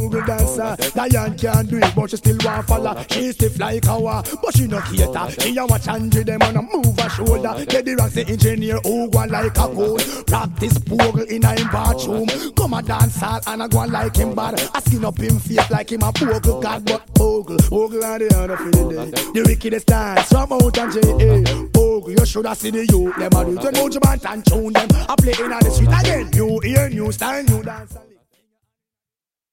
Bogle dancer. Diane can't do it, but she still want follow. She stiff like a war, but she no cater. She a watch Andre them on a move her shoulder. Get the rocks the engineer who go like a code. Practice Bogle in a him bathroom. Come a dance hall and a go like him bad. A skin up him face like him a Bogle god, but Bogle and the other for the day. The wickedest dance from out and J.A. Bogle, you shoulda see the youth. Them a do it, you know Japan and tune them. I play in the street again. New ear, new style, new dance.